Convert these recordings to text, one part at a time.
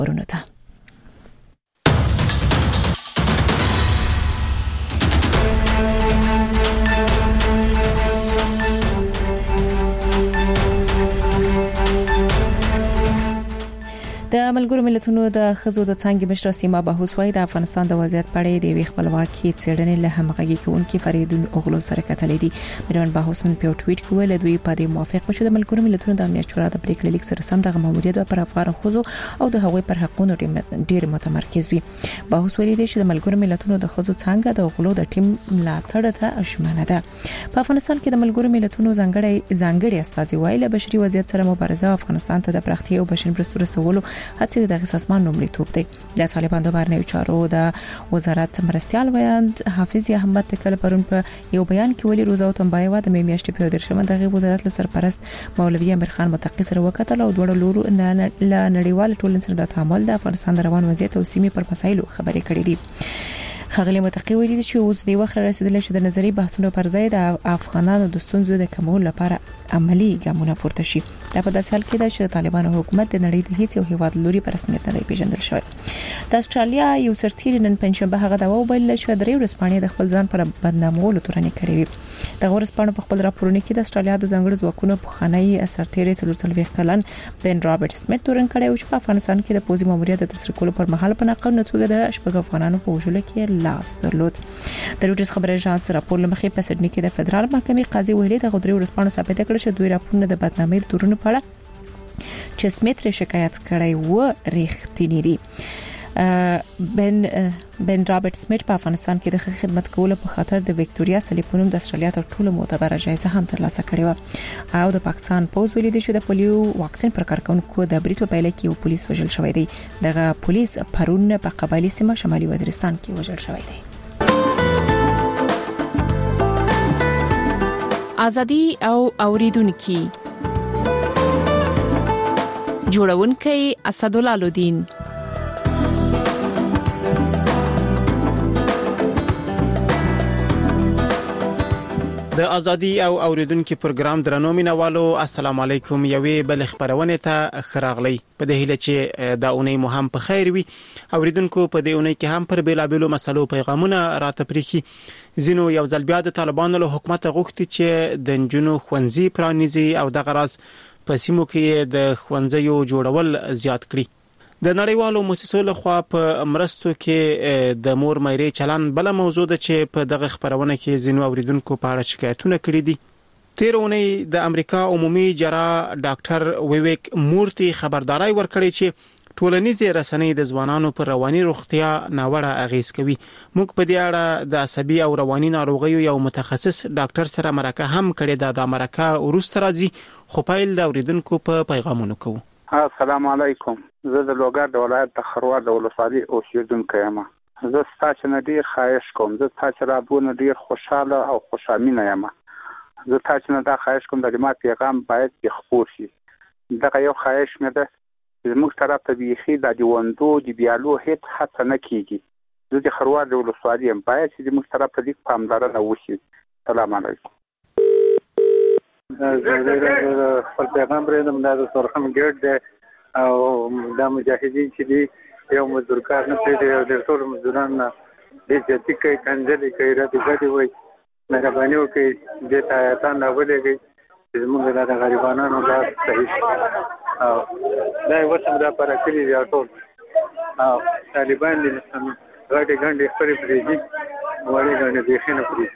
خبرونه ته. د ملګرو ملتونو د خزو د څنګه مشر سیما بهوس وای د افغانستان د وضعیت په اړه د خپلواکي څېړنې له همغږي کوونکي فریدون اوغلو سره کتلې دي. میرمن بهوسن په ټویټ کې ویل دوی په دې موافق شو د ملګرو ملتونو د امنیت شورا د پریکړې لیک سره سم د ماموریت پر افغان خزو او د هغوی پر حقوقو ډیر متمرکز وي. بهوس ویلي دی چې د ملګرو ملتونو د خزو څنګه د اوغلو د ټیم ملاتړ ته اشمنه ده. په افغانستان کې د ملګرو ملتونو ځانګړي استازي وایي له بشري وضعیت سره مبارزه افغانستان ته د پراختیا او بشري مرستو رسولو هڅې د اساسمان لومړیتوب دی. د طالبان د بهرنیو چارو د وزارت مرستيال ویاند حافظ احمد تکل پرون په یو بیان کې ویلي روزا او تنبایوا د میاشتې په 13 دغه وزارت له سرپرست مولوی امیر خان متقی سره وکتل او دوړ لورو له نړیوال ټولنې سره د تعامل د افغانستان د روان وضعیت او سیمې پر مسایلو خبرې کړې دي. خغلی متقی ویلي چې اوس د وخت رسیدل چې د نظری بحثونو پر ځای د افغانانو د ستونزو د کمولو لپاره عملی ګامونه پورته شي. دا په داسې حال کې ده چې طالبانو حکومت د نړۍ د هیڅ یو هیواد لوري پر رسمیت نه پیژندل شوی. د استرالیا یو سرتیر نن پنځشنبه هغه دا وویل چې درې ورځپاڼې د خپل ځان پر بدنامولو تورنې کړې وي. د ورځپاڼو په خپل راپورونه کې د استرالیا د ځنګړو ځواکونو پخوانی سرتیر 43 کلن بن رابرټ سمیت تورن کړی او چې په افغانستان کې د پوزي ماموریت د ترسره کولو پر مهال په ناقانونه توګه د شپږ افغانانو په وژلو کې لاس درلود. د روټس خبري اژانس راپور لمخې په سډني کې د فدرال محکمې قاضي ویلي د غوډري ورسپانو ثابت کړ چې دوی راپورونه د بدنامۍ تورونو په اړه چې سمیت ر شکایت کړی و ریښتینی دي. بن رابرټ سمیت په افغانستان کې د خدمت کولو په خاطر د وکټوريا سلیپونم د استرالیا تر ټولو معتبره جایزه هم ترلاسه کړې و او د پاکستان پوز ویلي دی چې د پولیو واکسین پر کارکونکو د بریټ په پیله کې یو پولیس وژل شوی دی. دغه پولیس پرون په قبایلی سیمه شمالي وزیرستان کې وژل شوی دی. ازادي او اوریدونکو جوړونکي اسدالله لودین. د ازادي او اوریدونکو پروګرام درنو مینوالو السلام علیکم. یوې بل خبرونه ته خراغلی په دې هیله چې دا اونۍ مو هم په خیر وي. اوریدونکو په دې اونۍ کې هم پر بیلابیلو مسلو پیغامونه راته پریخي. زینو یو ځل بیا د طالبانو له حکومت غوښتي چې د جنونو خوندزي پرانیزي او د غراز په سیمو کې د خوندزيو جوړول زیات کړي. د نړیوالو مؤسسو لخوا په مرستو کې د مور مېرې چلن بل موضوع ده چې په دغه خبرونه کې زینو اوریدونکو په اړه شکایتونه کړي دي. تیرونی د امریکا عمومي جراح ډاکټر ویویک مورتي خبرداري ورکړي چې ټولنیزه رسنۍ د ځوانانو پر رواني روغتیا ناوړه اغیز کوي. موږ په دې اړه د عصبي او رواني ناروغیو یو متخصص ډاکټر سره مرکه هم کړې ده. د مرکه ورسته راځي خو پایل د اوریدونکو په پیغامونو کوو. السلام علیکم. زه د لوګر د ولایت د خروار د ولسوالۍ اوسیدونکی یم. زه ستاسو نه ډیر خواهش کوم. زه تاسو را بونه ډیر خوشاله او خوشامینه یم. زه تاسو نه دا خواهش کوم د ما پیغام باید خپور شي. دا یو خواهش مې ده. زموږ طرف ته بیخي د دیوندو د بیالو هیڅ هڅه نه کیږي. زه د خروار د ولسوالۍ یم. باید چې زموږ طرف ته د پاملرنه وشي. سلام علیکم. خپل پیغام پرېدم د سرخم ګډ دی او د مجاهدین چې دی یو مزدورکار نه پرېږدي او د ټول مزدوران بېعزتي کوي کنځلې کوي ردې بدې وایي مهرباني وکړئ دې ته آیاتان راولېږئ چې زموږ د غریبانو لار صحیح شي او دا یې اوس هم دا پاره کړي دي ټول او طالبان دي غټې ګنډې خپلې پرېږدي وړې ګنډې بیخي نه پرېږدي.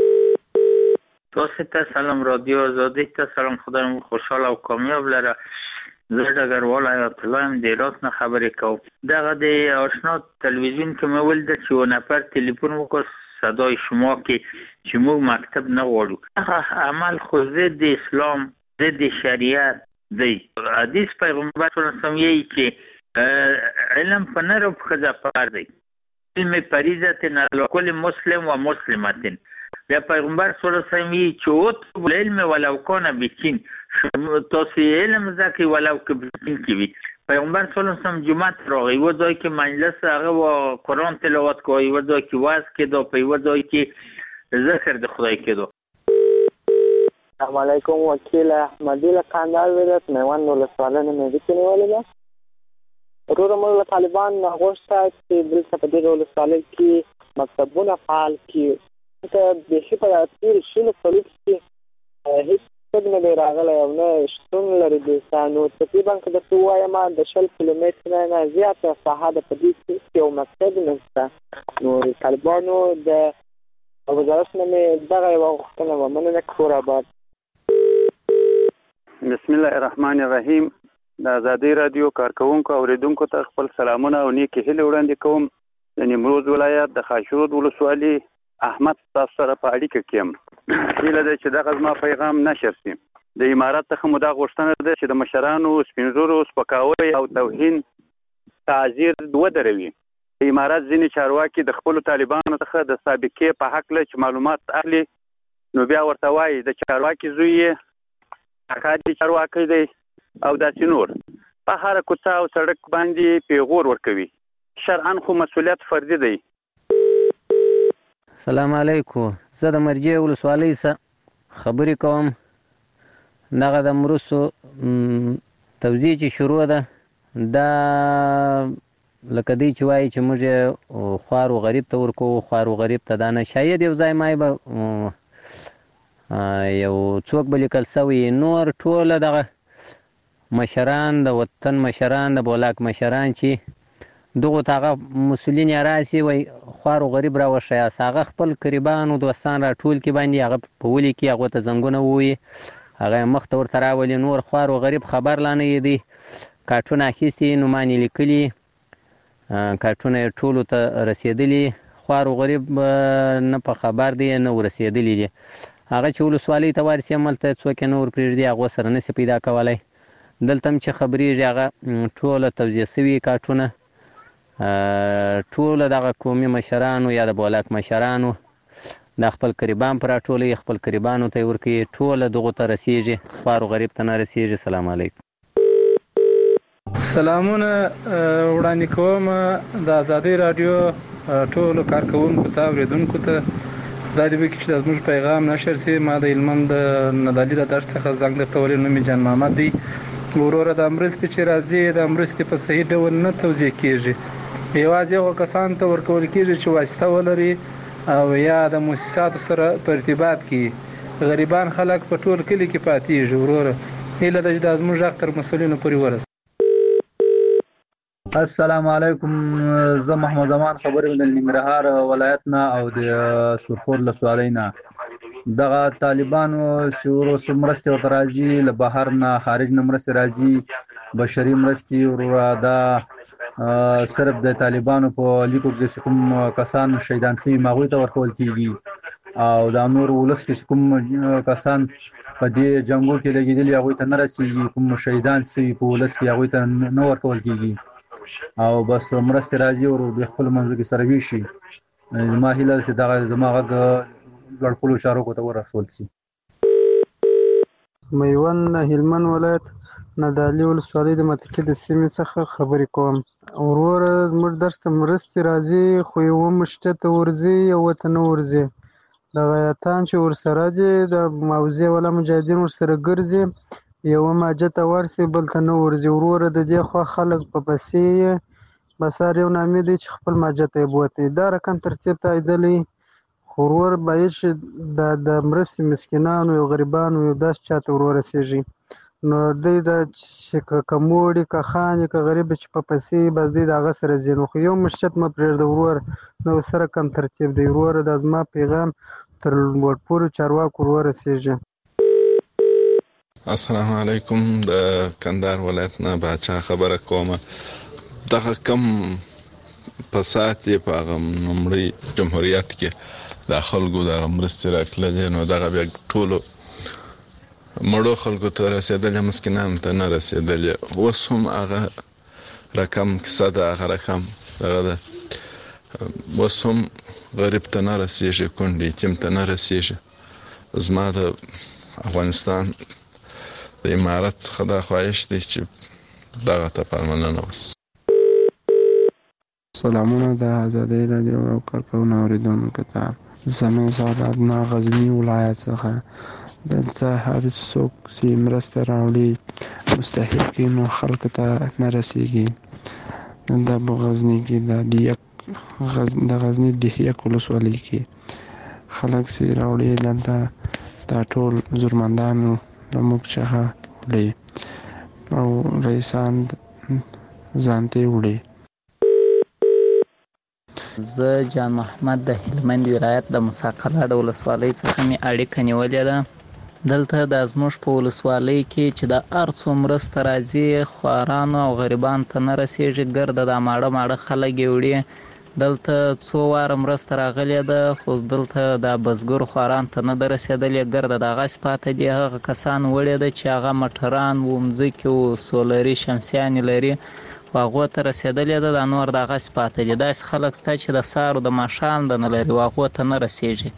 تاسو ته سلام رادیو آزادی ته سلام. خدایم خوشحال او کامیاب لره. زه ډګروال حیات الله ام د هرات نه خبرې کوم. دغه د آشنا تلویزیون کې مې ولید چې یو نفر تلیفون وکړ صدای شما کې چې موږ مکتب نه غواړو. هغه عمل خو ضد اسلام ضد شریعت دی. حدیث پیغمبر صلی الله علیه وسلم یې چې علم په نر او په ښځه فرض دی. علم فریضه علی کل مسلم و مسلمه. یا پیغمبر صلی الله علیه وسلم چې اطلب العلم ولو کان بچین تاسو علم زکه ولو که بچین کی وي. پیغمبر صلی الله علیه وسلم جمعه راغی و ځای کې مجلس هغه و قرآن تلاوت کوي و ځای کې واعظ کېدو په و ځای کې ذکر د خدای کېدو. السلام علیکم. وکیل احمدی له قندهار ولایت میوند ولسوالۍ نه مې کنيواله ده. وروره موږ له طالبان نه غوښته چې دلته په دغه ولسوالۍ کې مکتبونه فعال کړي. ته بیخي په تېرو شلو کلو کې هېڅ څوک نه دی راغلی او نه شتون لري دلته. نو تقریبا که درته ووایم د 20 کیلومتره نه زیاته ساحه ده په دې کې یو مکتب نشته. نو طالبانو د وزارت نه مې دغه یوه غوښتنه وه. مننه کور آباد. بسم الله الرحمن الرحیم. د ازادي رادیو کارکونکو اوریدونکو ته خپل سلامونه او نیکې هیلې وړاندې کوم. د نیمروز ولایت د خاشرود ولسوالي احمد تاسو سره په اړیکه کې یم. هیله ده چې دغه زما پیغام نشر شي. د امارات څخه مو دا غوښتنه ده چې د مشرانو سپین ږیرو سپکاوی او توهین تعذیر ودروي. د امارات ځینې چارواکي د خپلو طالبانو څخه د سابقې په هکله چې معلومات اخلي نو بیا ورته وایي د چارواکي زوی یې اکا دې چارواکی دی او داسې نور. په هره کوڅه او سړک باندې پیغور ورکوي. شرعاً خو مسؤلیت فردي دی. سلام علیکم. زه د مرجې ولسوالۍ څخه خبرې کوم. دغه د مرستو توزیع چې شروع ده دا لکه دی چې وایي چې موږ خوار و غریب ته ورکوو. خوار و غریب ته دا نه شاید یو ځای مای به یو څوک به لیکل سوی. نور ټوله دغه مشران د وطن مشران د بولاک مشران چې دغو ته هغه مسؤلین یې راسي وایي خوار و غریب راوښیاست. هغه خپل قریبان او دوستان راټول کړي باندې هغه په ولي کې هغو ته زنګونه ووایي هغه یې مخ ته ورته راولي. نور خوار و غریب خبر لا نه دی. کارټونه اخیستي نومان یې لیکلي کارټونه یې ټولو ته رسېدلي. خوار و غریب نه په خبر دی نه ورسېدلي دي. هغه چې ولسوالۍ ته ورسي هملته څوک یې نه ورپرېږدي هغو سره نشي پیدا کولی. دلته هم چې خبرېږي هغه ټوله توزیع سوي کارټونه ټوله دغه قومي مشرانو یا د بولاک مشرانو د خپل قریبان پر راټولوي خپل قریبانو ته یې ورکوي. ټوله دغو ته رسېږي خوار و غریب ته نه رسېږي. سلام علیکم. سلامونه وړاندې کوم د ازادي رادیو ټولو کارکوونکو ته اوریدونکو ته. خدای دې وکړي چې زموږ پیغام نشر شي. ما د هلمند ندالي د دشت څخه زنګ درته ویلی. نوم مې جان محمد دی. وروره د مرستې چې راځي د مرستې په صحیح ډول نه توزیع کېږي. یوازې هغو کسانو ته ورکول کېږي چې واسطه ولري او یا د مؤسساتو سره په ارتباط کې. غریبان خلک په ټول کلي کې پاتېږي. وروره هیله ده چې دا زموږ غږ تر مسؤلینو پورې ورسوي. السلام علیکم. زه محمد زمان خبرې د ننګرهار ولایت نه او د سرخور ولسوالۍ نه. دغه طالبانو چې وروسته مرستې ورته راځي له بهر نه خارج نه مرستې راځي بشري مرستې وروره دا صرف د طالبانو په لیکو کې کوم کسان شهیدان شوي هغوی ته ورکول کېږي او دا نور ولس کې کوم کسان په دې جنګو کې لګېدلي هغوی ته نه رسېږي. کوم شهیدان شوي په ولس کې هغوی ته نه ورکول کېږي او بس مرستې راځي او د خپلو منځو کې سره ویشي. زما هیله ده چې دغه زما غږ لوړ چارواکو ته ورسول شي. میوند هلمند ولایت ندالي ولسوالۍ د متکي د سیمې څخه خبرې کوم. وروره زموږ درس ته مرستې راځي خو یوه مشته ته ورځي یوه ته نه ورځي. دغه یتان چې ورسره دي د موضوع والا مجاهدین ورسره ګرځي یوه ماجه ته ورسي بل ته نه ورځي. وروره د دې خوا خلک په پسې بسار یو نامې دی چې خپل ماجه ته یې بوتي. دا رقم ترتیب تاییدلی خو ورور باید چې د مرستې مسکینانو یو غریبانو یو داسې چاته ورورسېږي. نو دوی دا چې که موړي که خاندي که غریب چې په پسې بس دوی د هغه سره ځي. نو خو یو مشچت مه پرېږده ورور. نو سره کم ترتیب دی. وروره دا زما پیغام تر لوړپوړو چارواکو ورورسېږي. السلام علیکم. د کندهار ولایت نه باچا خبره کومه. دغه کم فساد یې په هغه لومړي جمهوریت کې د خلکو د مرستې راکړلې نو دغه بیا ټولو مړو خلکو ته رسېدلې مسکینانو ته نه رسېدلې. اوس هم هغه رقم کیسه ده هغه رقم دغه ده. اوس هم غریب ته نه رسېږي کونډې یتیم ته نه رسېږي. زما د افغانستان د امارت څخه دا خواهش دی چې دغه ته پاملرنه وشي. سلامونه د ازادي رادیو او کارکوونکو اوریدونکو ته. زمین سعادت نه غزني ولایت څخه دلته هر څوک چې مرسته راوړي مستحق نو خلکو ته نه رسېږي. دا په غزني کې د غزني د یک ولسوالۍ کې خلک سي راوړي دلته دا ټول زورمندانو زموږ څخه وړي او رئیسان ځانته وړي. زه جان محمد د هلمند ولایت د موسی قلعه د ولسوالۍ څخه مې اړیکه نیولې ده. دلته د زموږ په ولسوالۍ کې چې د هر څو مرسته راځي خوارانو او غریبانو ته نه رسېږي، ګرده دا ماړه خلک یې وړي. دلته څو واره مرسته راغلې ده خو دلته د بزګر خوارانو ته نه ده رسېدلې، ګرده د هغسې پاته دي. هغه کسان وړي ده چې هغه موټران و، مځکې و، سولري شمسیانې لري خو هغو ته رسېدلې ده، دا نور د هغسې پاته دي. داسې خلک شته چې د سهار او د ماښام د نه لري و، هغو ته نه رسېږي.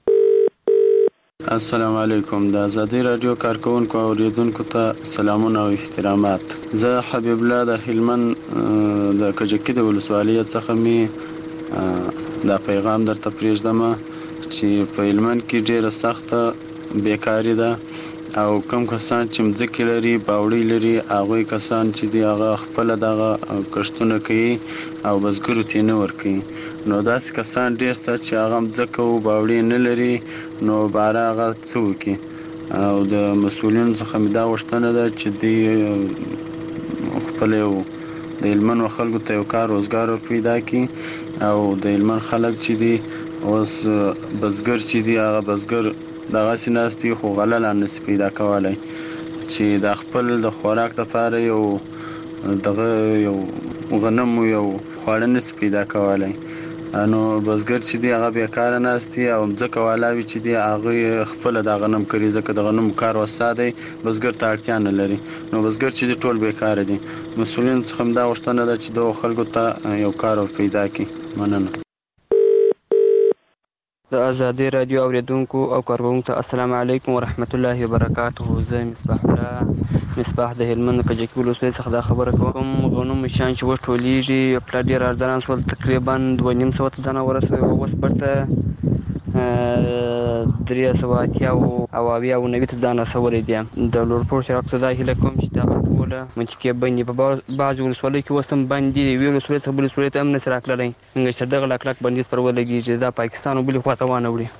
السلام علیکم. د ازادي رادیو کارکونکو او اوریدونکو ته سلامونه او احترامات. زه حبیب الله د هلمند د کجکي د ولسوالۍ څخه می دا پیغام درته پرېږدم چې په هلمند کې ډېره سخته بیکاري ده او کم کسان چې مځکې لري، باوړۍ لري، هغوی کسان چې دي هغه خپله دغه کښتونه کوي او بزګرو ته یې نه ورکوي. نو داسې کسان ډېر شته چې هغه مځکه و باوړۍ نه لري، نو باره هغه څه وکړي. او د مسؤلینو څخه مې دا غوښتنه ده چې دوی خپل یو د هلمند خلکو ته یو کار روزګار پیدا کړي او د هلمند خلک چې دي اوس بزګر چې دي هغه بزګر دغسې ناست دي خو غله لا نشي پیدا کولی چې د خپل د خوراک دپاره یو غنم یو خواړه نشي پیدا کولی. نو بزګر چې دی هغه بیکاره ناست دي او مځکه والاوي چې دي هغوی خپله د غنم کري، ځکه د غنمو کار وسا دی، بزګر ته اړتیا نه لري. نو بزګر چې دي ټول بیکاره دي. مسؤلینو څخه دا غوښتنه ده چې دغو خلکو ته یو کار پیدا کړي. مننه. د ازادي رادیو اوریدونکو او کارکونکو ته السلام علیکم ورحمت الله وبرکاته. زه مصباح د هلمند کجکي ولسوالۍ څخه دا خبره کوم. غنمو شیان چې اوس ټولېږي پلار ډېر ارزانه شول، تقریبا 2500 دانه ورسوي، اوس بیرته 380 دانه سولی دي. د لوړپوړ شراکت ته دا هیله کوم چې دغه ټوله منطقې بندي په بعضې ولسوالیو کې اوس هم بند دي، یوې ولسوالۍ څخه بلې ولسوالۍ ته هم نشي راتللی، څنګه چې دغه لاک بندیز پر ولګېږي دا پاکستان او بلې خوا ته وانه وړي.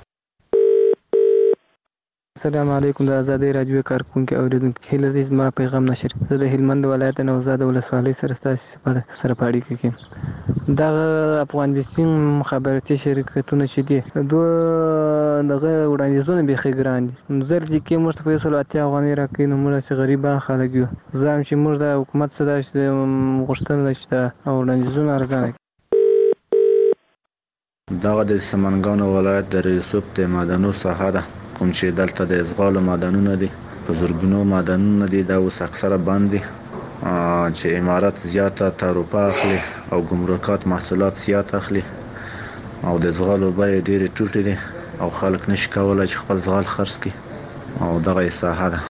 السلام علیکم. د ازادي رادیو کارکونکو اوریدونکو هیله ده زما پیغام نشر. زه د هلمند ولایت نوزاد ولسوالۍ سره ستاسو سره په اړیکه کې دغه افغان بیسیم مخابراتي شرکتونه چې دي دوه دغه وړاندیزونه بیخي ګران دي. زر دي کې موږ ته په 180 افغانۍ راکوي، نو موږ چې غریبان خلک یو، زه هم چې موږ د حکومت څخه غوښتنه ده چې دا وړاندیزونه ارزانه کړي. دغه د سمنګانو ولایت د ریسوب د معدنو ساحه ده، کوم چې دلته د ازغالو معدنونه دي، په زرګونو معدنونه دي. دا اوس اکثره بند دي چې امارات زیاته تعرفه اخلي او ګمرکات محصولات زیات اخلي او د ازغالو بیې ډېرې ټیټې دي او خلک نشي کولی چې خپل ازغال خرڅ کړي او دغه یې ساحه ده.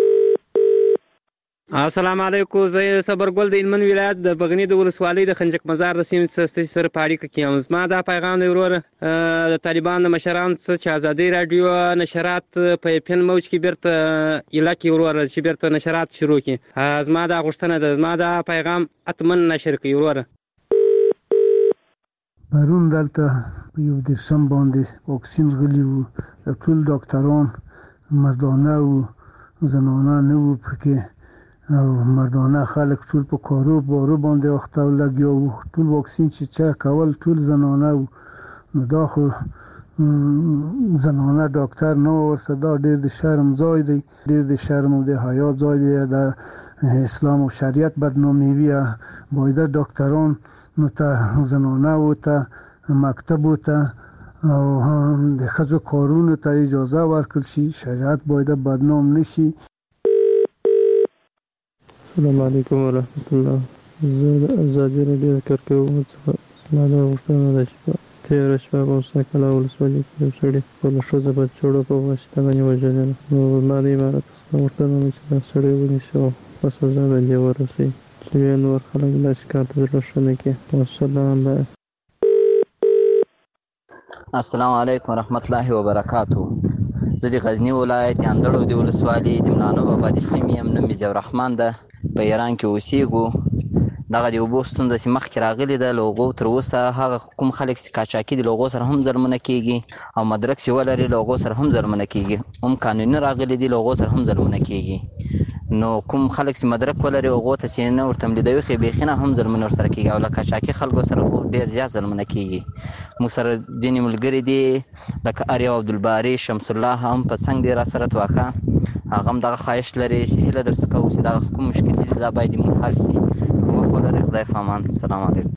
السلام علیکم. زه صبرګل د هلمند ولایت د بغني د ولسوالۍ د خنجق مزار د سیمې سره په اړیکه کې یم. زما دا پیغام دی وروره د طالبانو د مشرانو څخه چې ازادي راډیو نشرات په FM موج کې بیرته ایله کړي وروره، چې بیرته نشرات شروع کړي. زما دا غوښتنه ده، زما دا پیغام حتما نشر کړي وروره. پرون دلته په یو دېرشم باندې واکسین غلي وو، ټول ډاکټران مردانه وو، زنانه نه وو پکې، او مردانه خلک ټول په کارو بارو باندې وخته لګیا وو. ټول واکسین چې چا کول ټول زنانه وو. نو دا خو زنانه ډاکټر نه ورسره، دا ډېر د شرم ځای دی، ډېر د شرم او د حیا ځای دی. د اسلام او شریعت بدنامي وي، باید ډاکټران نو ته زنانه و ته مکتب و ته او د ښځو کارونو ته اجازه ورکړل شي، شریعت باید بدنام نشي. السلام علیکم ورحمت الله. زه د ازادي راډیو کارکونکو څخه زما دا غوښتنه ده چې په تېره شپه په موسی قلعه ولسوالۍ کې یو سړي خپله ښځه په چوړو په واسطه باندې وژلې ده. نو زما د امارت څخه غوښتنه ده چې دا سړی ونیسي او په سزا باندې ورسوي، چې بیا نور خلک داسې کار ته زړه ښه نه کړي. والسلام. السلام علیکم ورحمت الله وبرکاته. زه د غزني ولایت اندړو د ولسوالۍ د ملانو بابا د سیمې یم. نوم مې ضیاء الرحمن ده، په ایران کې اوسېږو. دغه د اوبو ستونزه چې مخکې راغلې ده له هغو تر اوسه هغه کوم خلک چې قاچاقي دي له هغو سره هم ظلمونه کېږي او مدرک چې ولري له هغو سره هم ظلمونه کېږي هم قانوني راغلي دي له هغو سره هم ظلمونه کېږي نو کوم خلک چې مدرک ولري هغو ته چې نه ورته ملیدوي خو بیخي نه هم ظلمونه ورسره کېږي او له قاچاقي خلکو سره خو ډېر زیات ظلمونه کېږي موږ سره ځینې ملګري دي لکه اریو عبدالباري شمس الله هم په څنګ دی را سره توکه هغه هم دغه خواهش لري چې هیله درڅخه کوو چې دغه کوم مشکل دي دا باید موږ حل شي وخت ولري خدای په امان السلام علیکم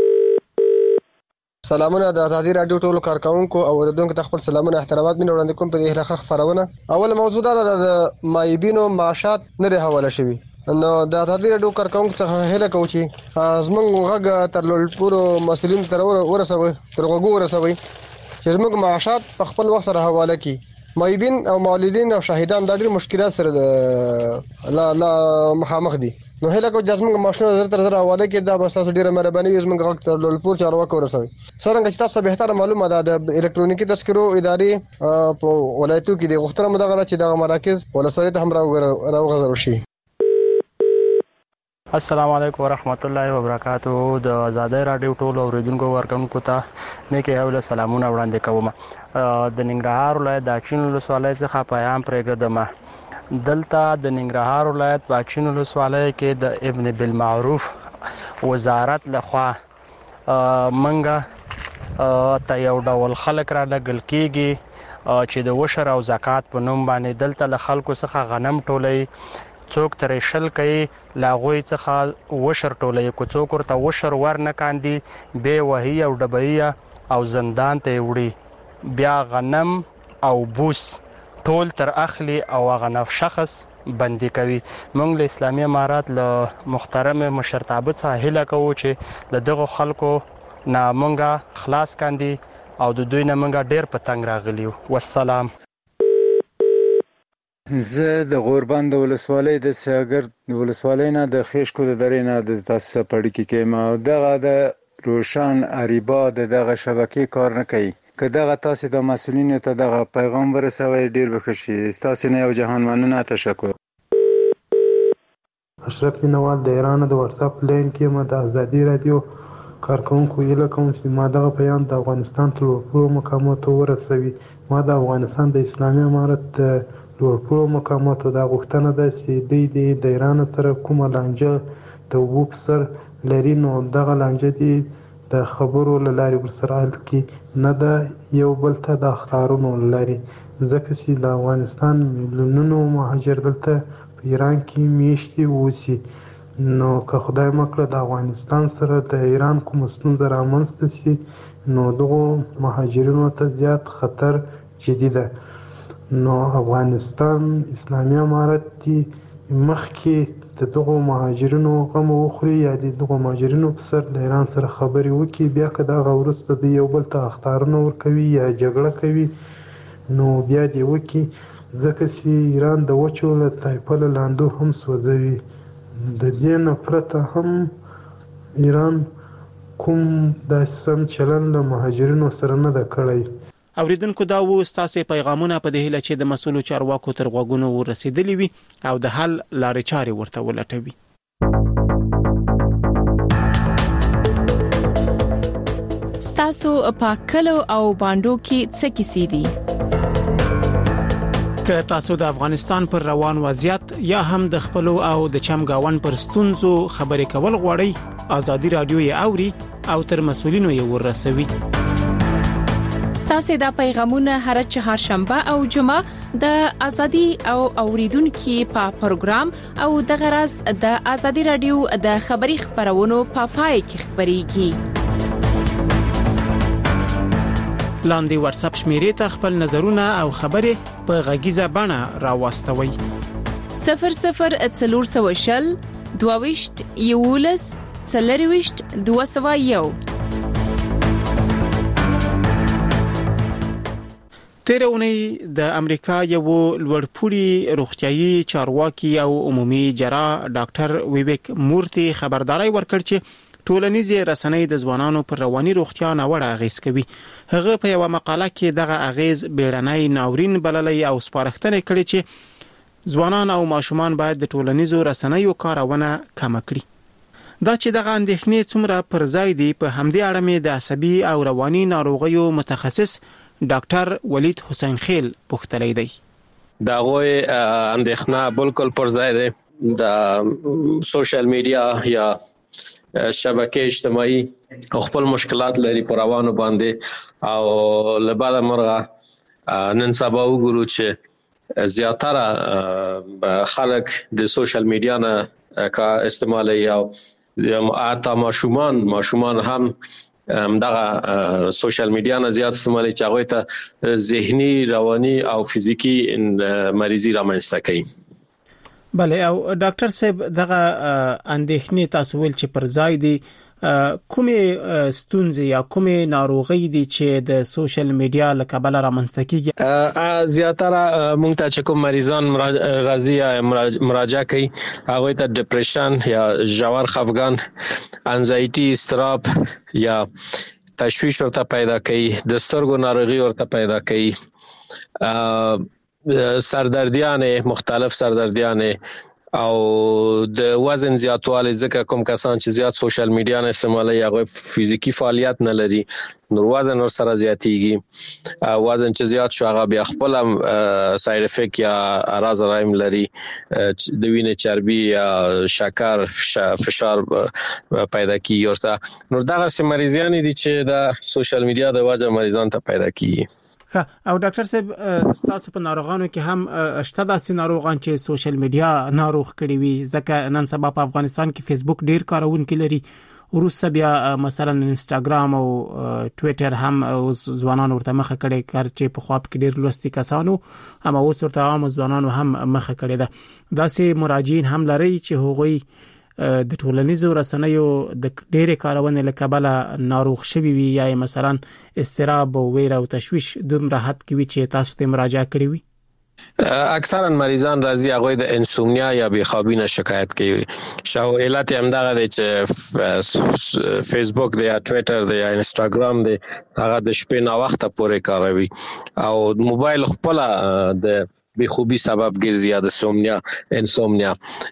سلامونه د ازادي رادیو ټولو کارکونکو او اوریدونکو ته خپل سلامونه احترامات مې وړاندې کوم په دې هلخه خبرونه اول موضوع دا ده د مایبینو معاشات نه دی حواله شوی نو د ازادي رادیو کارکونکو څخه هیله کوم چې زموږ غږ تر لوړپوړو مسؤلین تر ورسوي تر غوږو ورسوي چې زموږ معاشات په خپل وخت سره حواله کړي مایبین او مولدین او شاهدان د ډېر مشکلات سره لا مخامخ دي نو هله کو د زموږ ماشومان تر زر حواله کې دا بس تاسو ډیره مهرباني زموږ غږ تر لوړپور چارواکو ورسوي څنګه چې تاسو به تر معلومه ده د الکترونیکي تذکرو ادارې په ولایتو کې د غوښتنه مدغه چې د مراکز ولسوالۍ ته هم راوغځول شي السلام علیکم ورحمت الله وبرکاتہ د آزادۍ رادیو ټولو اوریدونکو ورکوونکو ته نیکه اول سلامونه وړاندې کوم د ننګرهار ولایت د اچین ولسوالۍ څخه پیغام پرېږدم دلته د ننګرهار ولایت په اچین ولسوالۍ کې د ابن بالمعروف وزارت لخوا منګه ته یو ډول خلک را لګل کېږي چې د وشر او زکات په نوم باندې دلته له خلکو څخه غنم ټولوي څوک ترې شل کوي له هغوی څخه وشر ټولوي که څوک ورته وشر ور نه کاندي بیا وهي او ډبوي او زندان ته یې وړي بیا غنم او بوس ټول تر اخلي او هغه شخص بندي کوي موږ له اسلامي امارات له محترم مشرتابه څخه هیله کوو چې له دغو خلکو نه موږ خلاص کاندي او د دوی نه موږ ډېر په تنګ راغلي والسلام زه د غوربند ولسوالۍ د سیاګر ولسوالۍ نه د خیشکو د درې نه د تاسو په اړیکه کې ما دغه د روشن اریبا دغه شبکې کار نه کوي که دغه تاسو د مسؤلینو ته دغه پیغام ورسوي ډیر بخښي تاسو نه یو جهان مننه تشکر اشرف نوال د ایران د واتس اپ لین کې ما د ازادي رادیو کارکونکو یله کوم چې ما دغه بیان د افغانستان ټولو مقاماتو ورسوي ما د افغانستان د اسلامي امارت لوړپوړو مقاماتو دا غوښتنه ده چې دوی د ایران سره کومه لانجه د اوبو په سر لري نو دغه لانجه دي د خبرو له لارې ورسره حل کړي نه ده یو بل ته د اخطارونو له لارې ځکه چې د افغانستان میلیونونو مهاجر دلته په ایران کې میشتي اوسي نو که خدای مکړه د افغانستان سره د ایران کومه ستونزه رامنځته شي نو دغو مهاجرینو ته زیات خطر جدي ده نو افغانستان اسلامي امارت دی مخکې د دغو مهاجرینو غم وخوري یا د دغو مهاجرینو په سر د ایران سره خبرې وکړي بیا که دغه وروسته د یو بل ته اخطارونه ورکوي یا جګړه کوي نو بیا دې وکړي ځکه چې ایران د وچو له طایفه له لاندو هم سوځوي د دې نه پرته هم ایران کوم داسې سم چلن له مهاجرینو سره نه ده کړی اوریدونکو دا و ستاسو پیغامونه په دې هله چې د مسولو چارواکو تر غوږونو ورسېدلې وي او د حل لارې چارې ورته ولټوي ستاسو په کلو او باندو کې څه کیسې دي که تاسو د افغانستان پر روان وضعیت یا هم د خپلو او د چمګاون پر ستونزو خبرې کول غواړئ ازادي رادیو یې اوري او تر مسولینو یې ورسوي ستاسو د پیغامونه هر چهارشنبه او جمعه د ازادي او اوریدونکو په پروګرام او د غرض د ازادي رادیو د خبري خبرونو په پای کې خبريږي لاندې واتس اپ شمیرې ته خپل نظرونه او خبرې په غږیزه بڼه راوستوي 0040 22 یولس 40 201 تیر اونۍ د امریکا یو لوړپوړي روغتيایي چارواکي او عمومي جراح ډاکټر ویویک مورتي خبرداري ورکړ چې ټولنیزې رسنۍ د ځوانانو پر رواني روغتیا نه وړ اغیز کوي. هغه په یو مقاله کې دغه اغیز بیړنۍ ناورین بللې او سپارښتنه کړې چې ځوانان او ماشومان باید د ټولنیزو رسنیو کارونه کم کړي. دا چې دغه اندېښنې څومره پر ځای دي په همدې اړه مې د عصبي او رواني ناروغیو متخصص ډاکټر ولید حسین خیل پوښتلی دی. دا غوي اندېښنه بالکل پر ځای دی. د سوشل میډیا یا شبکې اجتماعي خپل مشکلات لري پر روانو باندې او لباده مرغه نن سبا وګورو چې زیاتره خلک د سوشل میډیا نه کا استعمالي او اته ماشومان هم دغه سوشل میډیا نه زیات استعمالي چې هغه ته ذهني رواني او فزیکی مریضي رامنځته کوي. بله او ډاکټر صاحب دغه اندېښنې تاسو ول چې پر ځای دي کومې ستونزې یا کومې ناروغي دي چې د سوشل میډیا له کبله رامنځته کیږي؟ زیاتره مونږ ته چې کوم مریضان راځي یا مراجعه کوي هغه ته ډیپریشن یا ژور خفګان، انزایټي، اضطراب یا تشویش ورته پیدا کوي، د سترګو ناروغي ورته پیدا کوي، سردردیانه، مختلف سردردیانه او د وزن زیاتوالی. ځکه کوم کسان چې زیات سوشل میډیا نه استعمالوي هغه فزیکی فعالیت نه لري، نور وزن ور سره زیاتیږي. وزن چې زیات شو هغه بیا خپل ساید افیکټ یا اعراض رایم لري، د وینې چربي یا شکر فشار پیدا کیږي ورته. نور دغه مریضان دي چې د سوشل میډیا د وجه مریضان ته پیدا کیږي. او ډاکټر صاحب تاسو په ناروغانو کې هم شته داسې ناروغان چې سوشل میډیا ناروغ کړي وي؟ ځکه نن سبا په افغانستان کې فیسبوک ډیر کارونکي لري، وروسته بیا مثلا انستګرام او ټوئیټر هم ځوانان ورته مخه کړي، کار چې په خواب کې ډیر لوستي کسانو هم اوس ورته عام ځوانانو هم مخه کړي ده. داسې مراجعین هم لري چې هغوی د ټولنیزو رسنیو د ډېرې کارونې له کبله ناروغ شوي وي یا مثلا اضطراب او ویره او تشویش دومره حد کې وي چې تاسو ته مراجعه کړې وي؟ اکثرا مریضان راځي هغه د انسومنیا یا بېخوابي نه شکایت کوي. شاو علت هم دغه دی چې فیسبوک دی یا ټوئیټر دی یا انستګرام دی هغه د شپې نه وخته پورې کاروي او موبایل خپل د بخوبي سبب ګرځي یا د انسومنیا.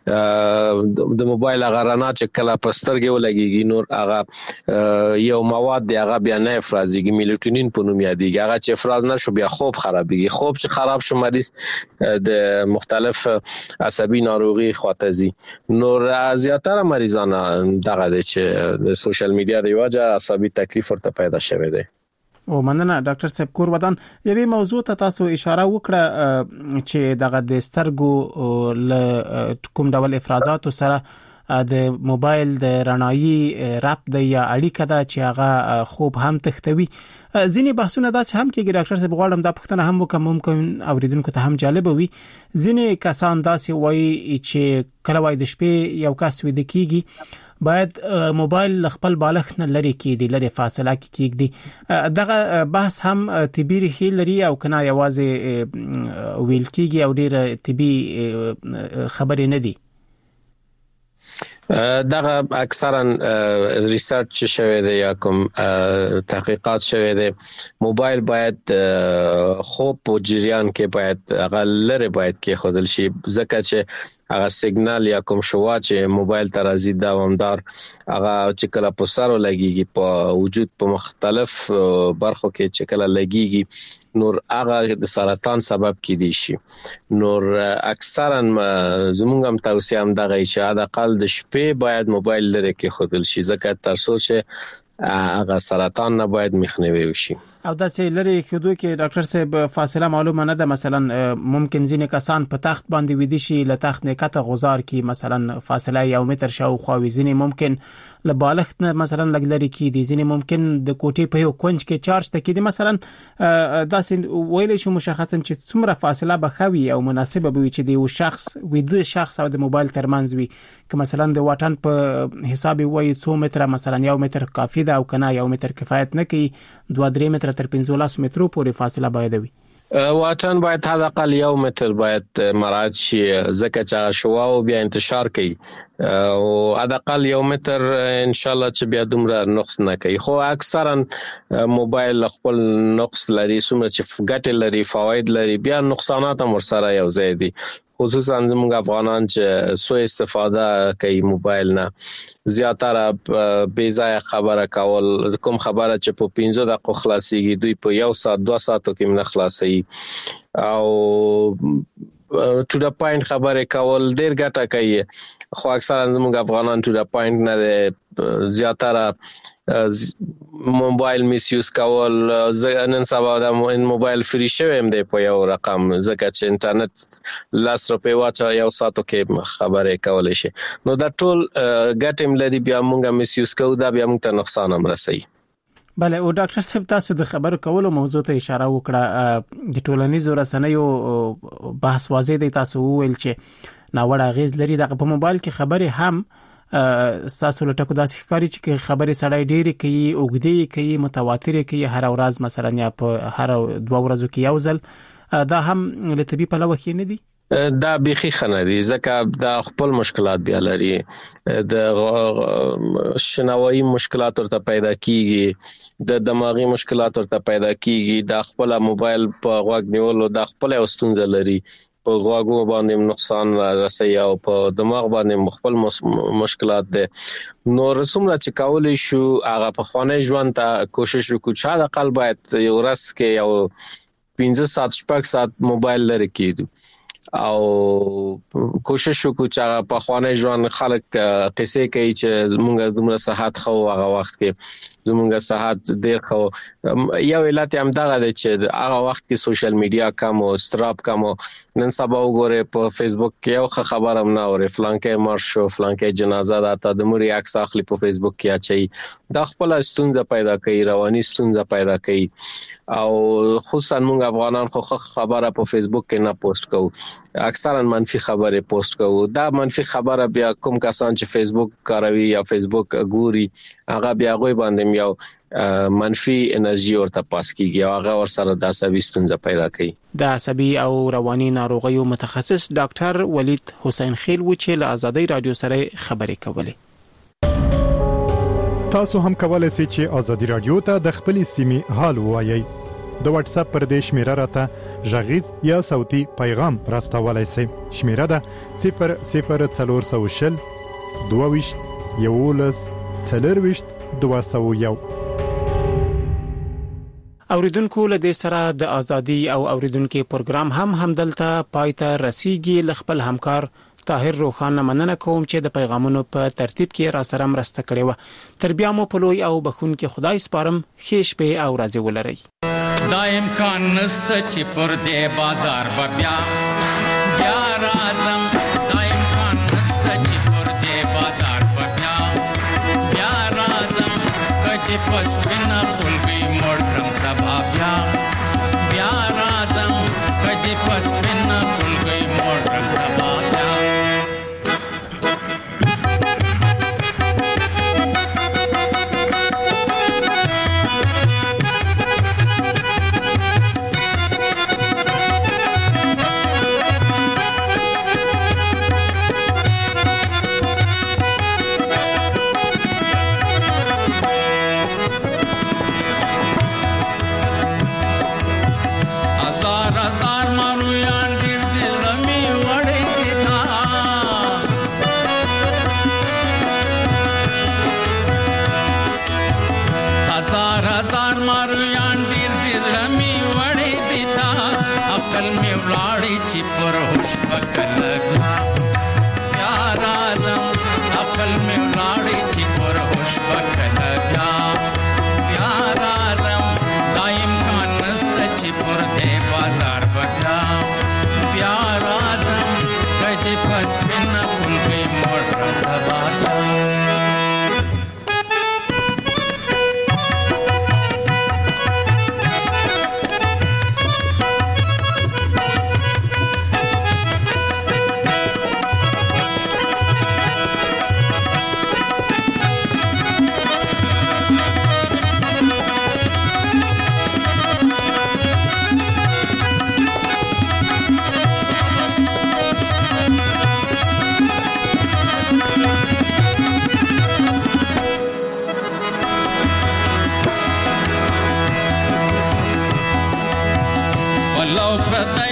د موبایل هغه رڼا چې کله په سترګې ولګيږي نور هغه یو مواد دی هغه بیا نه افرازيږي، میلاتونین په نوم یادېږي. هغه چې افراز نشو بیا خوب خرابېږي، خوب چې خراب شو مریض د مختلف عصبي ناروغي خواته ځي. نور زیاتره مریضان دغه دي چې د سوشل میډیا دی وجه عصبي تکلیف ورته پیدا شوی دی. او مننه ډاکټر صاحب کور ودان. یوې موضوع ته تاسو اشاره وکړه چې دغه د سترګو له کوم ډول افرازاتو سره د موبایل د رڼایي رپ د یا اړیکه ده چې هغه خوب هم تختوي. ځینې بحثونه داسې هم کېږي ډاکټر صاحب غواړم دا پوښتنه هم وکم، ممکن اوریدونکو ته هم جالب وي. ځینې کسان داسې وایي چې کله وای د شپې یو کس ویده کیږي باید موبایل خپل بالښت نه لري کېدی، لري فاصله کې کېږي. دغه بحث هم طبي ریښې لري او کنه یوازې ویل کېږي او ډېر طبي خبرې نه دي؟ دغه اکثرا ریسرچ شوی دی یا کوم تحقیقات شوی دی موبایل باید خوب په جریان کې باید هغه لره باید کې خودل شي، ځکه چې هغه سیګنال یا کوم شوا چې موبایل ته راځي دوامدار هغه چې کله په سر لګيږي په وجود په مختلف برخو کې چې کله لګيږي نور هغه د سرطان سبب کیدی شي. نور اکثرا زموږ هم توصیه هم دغه چې حداقل د شپې باید موبایل لري کې خودل شي، ځکه تر څو چې هغه سرطان نه باید مخنیوي وشي. او دا چې لري خودو کې ډاکټر صاحب فاصله معلومه نه ده، مثلا ممکن ځینې کسان په تخت باندې ویدي شي، له تخت نه کته غزار کی مثلا فاصله 1 متر شاوخوا وي، ځینې ممکن له بالښت نه مثلا لګلري کی دي، ځینې ممکن د کوټې په یو کونج کې چارج تکي دي. مثلا دا چې ویل شو مشخصا چې څومره فاصله بخوي او مناسبه وي چې د یو شخص ویده شخص او د موبایل ترمنځ وي، که مثلا د واټن په حساب وي 2 متر مثلا 1 متر کافي ده او کنه 1 متر کفایت نه کوي، 2-3 متر تر 15 مترو پورې فاصله باید وي. واټن باید حداقل 1 متر باید مراعات شي، ځکه چې شوا او بیا انتشار کوي او حداقل 1 متر ان شاء الله چې بیا دومره نقص نه کوي. خو اکثرا موبایل خپل نقص لري، څومره چې ګټه لري فواید لري بیا نقصانات هم ورسره یو ځای دي، خصوصا زموږ افغانان چې سوء استفاده کوي موبایل نه زیاتره بې ځای خبره کول کوم خبره چې په 15 دقیقو خلاصيږي دوی په 1 ساعت 2 ساعتو کې نه خلاصي او to the point خبره کول ډیر ګټه کوي خو اکثرا زموږ افغانان to the point نه زیاتره موبایل میس یوز کول نن سبا د موبایل فری شویم دی په یو رقم ځکه چې انټرنیټ لاس روپې واچا یو ساعتو کې خبره کولای شي نو دا ټول ګټم لري بیا موږ میس یوز کوو دا بیا موږ ته نقصان هم رسوي بله او ډاکټر صاحب تاسو د خبرو کولو موضوع ته اشاره وکړه د ټولنیزو رسنیو بحث واضح دی تاسو ویل چې ناوړه اغیز لري د په موبایل کې خبره هم تاسو له ټکو داسې ښکاري چې خبره سړی ډېری کوي اوګدي کوي متواتر کوي هر ورځ مثلا یا په هر 2 ورځو کې یو ځل دا هم له طبي په لور کې نه دي دا بيخي خنري ځکه دا خپل مشکلات بیا لري د شنوایی مشکلات ورته پیدا کیږي د دماغي مشکلات ورته پیدا کیږي دا خپل موبایل په غوږ نیولو دا خپل اوستونځ لري په غوږو باندې نقصان رسي او په دماغ باندې خپل مشکلات دي نو رسومه چې کولای شو هغه په خانه ژوند ته کوشش وکړو چې د قلب یو رس کې یو 15 ساعت شپږ ساعت موبایل لري کیدو او کوشش وکړو چې په خوانه ژوند خلک قصې کوي چې موږ دومره صحت خو هغه وخت کې زموږ صحت ډیر خو یو علت هم دا دی چې هغه وخت کې سوشل میډیا کم او استراب کم نن سبا وګوره په فیسبوک کې یو خبر هم نه اوري فلانکې مرشو فلانکې جنازه راته د موري عکس اخلي په فیسبوک کې اچي دا خپل ستونزه پیدا کوي رواني ستونزه پیدا کوي او خصوصا موږ افغانان خو خبره په فیسبوک کې نه پوسټ کوو اکثرا منفي خبره پوسټ کوو دا منفي خبره بیا کوم کسان چې فیسبوک کاروي یا فیسبوک ګوري هغه بیا غوي باندې یو منفي انرژي ورته پاس کیږي او هغه ورسره د عصبي ستونزه پیدا کوي د عصبي او رواني ناروغیو متخصص ډاکټر ولید حسین خیل و چې له آزادۍ رادیو سره خبرې کولې تاسو هم کولای شئ چې آزادۍ رادیو ته د خپل سیمې حال ووایي د واتس اپ پر دې شمیره راته ژغیز یا صوتي پیغام راستولای شئ شمیره ده 00420 22 11 40 201 اوریدونکو له دې سره د ازادي او اوریدونکو پروګرام هم دلته پایته رسیدي خپل همکار طاهر روخان مننه کوم چې د پیغامونو په ترتیب کې را سره مرسته کړې و تر بیا مو په لوی او بخون کې خدای سپارم خېش په او راځي ولري دا امکان نشته چې پر دې بازار بیا راځم دا امکان نشته چې پر دې بازار بیا راځم کچې پس وینا خلګي مړم سبا بیا راځم کچې پس وینا خلګي مړم سبا Love